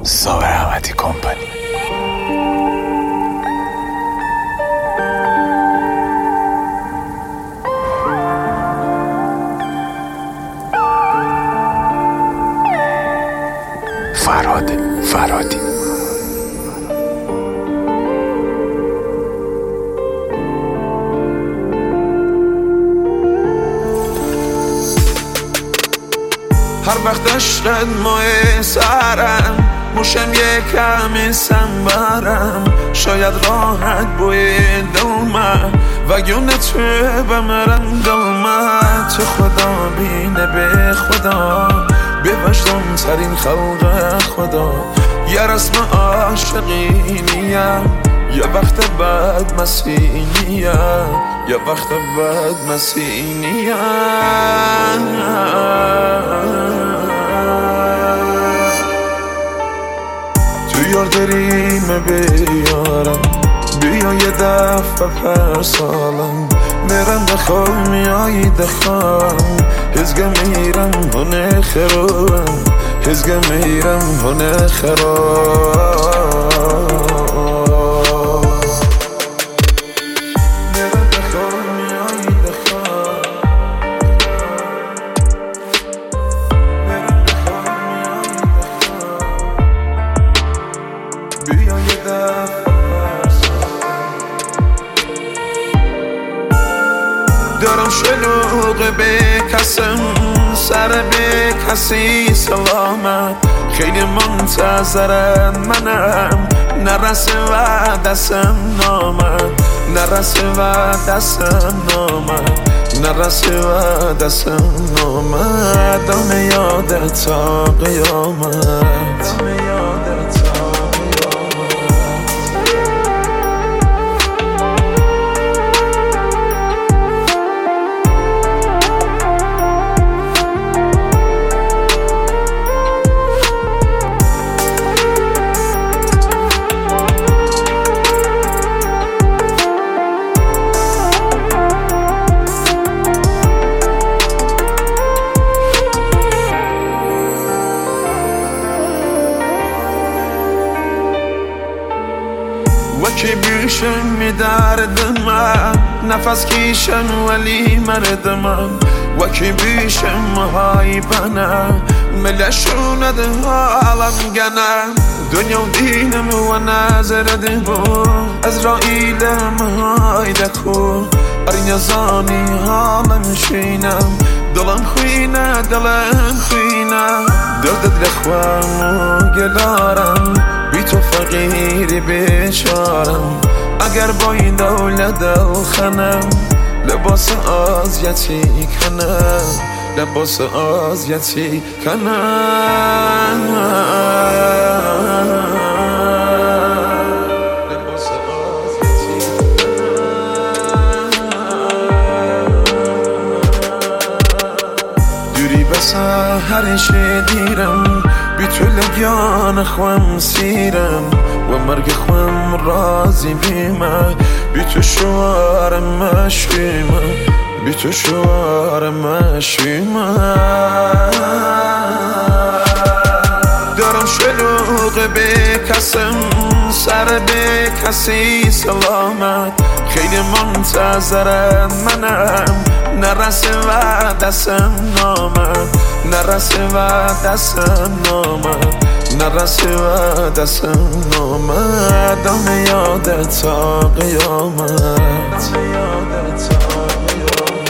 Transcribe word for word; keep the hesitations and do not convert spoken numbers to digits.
صابر احمدی کمپانی. فراد فرادی. هر وقت عشقت ماه سرم موشم یکم سنبرم، شاید راحت بوی دلمه وگونه تو بمرم دلمه. تو خدا بینه به خدا، به وجدان ترین خلق خدا. یه رسم عاشقینیم، یه وقت بعد مسیحینیم، یه وقت بعد مسیحینیم. تو یار داریم بیارم، بیا یه دفعه پر سالم میرم دخواه میایی دخواه. هزگه میرم هنه خرام، هزگه میرم هنه خرام. میرم دخواه میایی دخواه، میرم دخواه میایی دخواه. بیا یه دفعه دارم شلوغ به کسم، سر به کسی سلامت. خیلی منتظرم منم، نرسه و دستم نامد، نرسه و دستم نامد، نرسه و دستم نامد. دم یادت تا قیامت، دم یادت تا وکی بیشم می دردم، نفس کیشم ولی مردم. وکی بیشم های بنم، ملشوند حالم گنم. دنیا و دینم و نظردم از رایلم های دخو. ارین زانی حالم شینم، دلم خوینه دلم خوینه. دردت لخوام و گلارم، بی تو فقیری بیچارم. اگر با این دولت دل خنم، لباس آزیتی کنم، لباس آزیتی کنم. لباس آزیتی کنم. دوری بس هرش دیرم، بی تو لگیان خوام سیرم و مرگ خوام رازی بیمه. بی تو شوارم مشویمه، بی تو شوارم مشویمه. دارم شلوغ به کسم، سر به کسی سلامت. خیلی منتظرم منم، نرسه و دستم نامد، نرسه و دستم نامد، نرسه و دستم نامد. دم یادت تا قیامت، دم یادت تا قیامت.